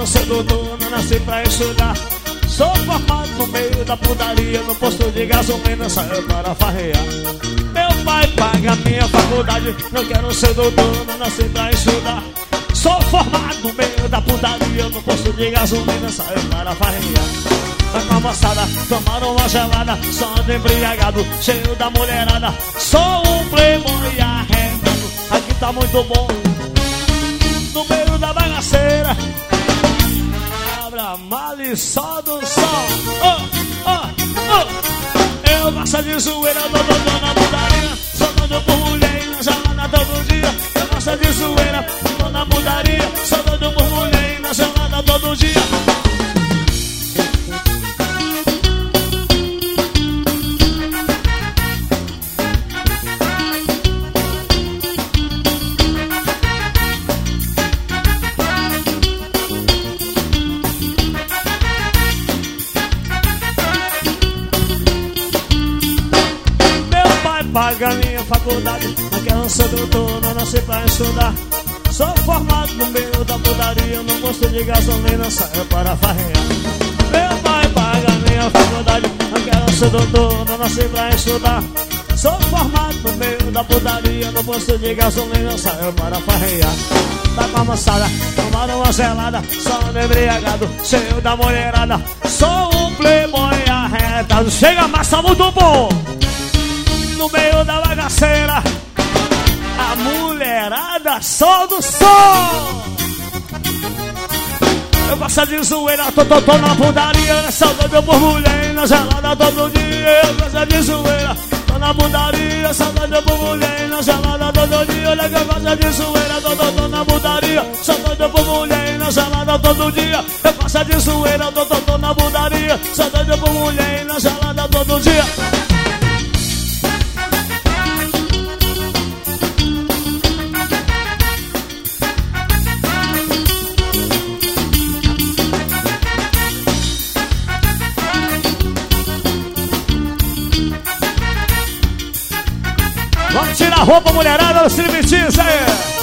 quero ser doutor, não nasci pra estudar. Sou formado no meio da putaria, no posto de gasolina saio para farrear. Meu pai paga minha faculdade, não quero ser doutor, não nasci pra estudar. Sou formado no meio da putaria, no posto de gasolina saio para farrear. Vai com a moçada, tomaram uma gelada, só ando embriagado, cheio da mulherada. Sou um playboy arregado, aqui tá muito bom, no meio da bagaceira. Abra mala e só do sol. Eu gosto de zoeira, tô na putaria, só doido por mulher e na gelada todo dia. Eu gosto de zoeira, tô na putaria, só doido por mulher e na gelada todo dia. Paga minha faculdade, não quero ser doutor, não nasci pra estudar. Sou formado no meio da putaria, no posto de gasolina saio para farrear. Meu pai paga minha faculdade, não quero ser doutor, não nasci pra estudar. Sou formado no meio da putaria, no posto de gasolina saio para farrear. Tá com a moçada, tomaram uma gelada, só ando embriagado, cheio da mulherada. Sou um playboy arretado, chega massa muito bom. No meio da bagaceira, a mulherada só do sol. Eu gosto de zoeira, tô na putaria, só doido por mulher e na gelada todo dia. Eu gosto de zoeira, tô na putaria, só doido por mulher e na gelada todo dia. Olha que eu gosto de zoeira, tô na putaria, só doido por mulher e na gelada todo dia. Eu gosto de zoeira, tô na putaria, só doido por mulher e na gelada todo dia. Vamos tirar a roupa, mulherada, no striptease aí.